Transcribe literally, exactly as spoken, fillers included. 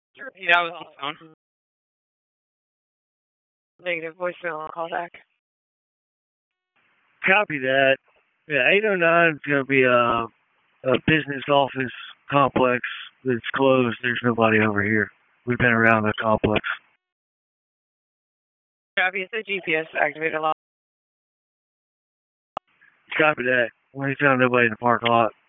Yeah, I was on the phone. Negative voicemail. I'll call back. Copy that. Yeah, eight oh nine is going to be a, a business office complex that's closed. There's nobody over here. We've been around the complex. Copy. It's a G P S activated lock. Copy that. We found nobody in the parking lot.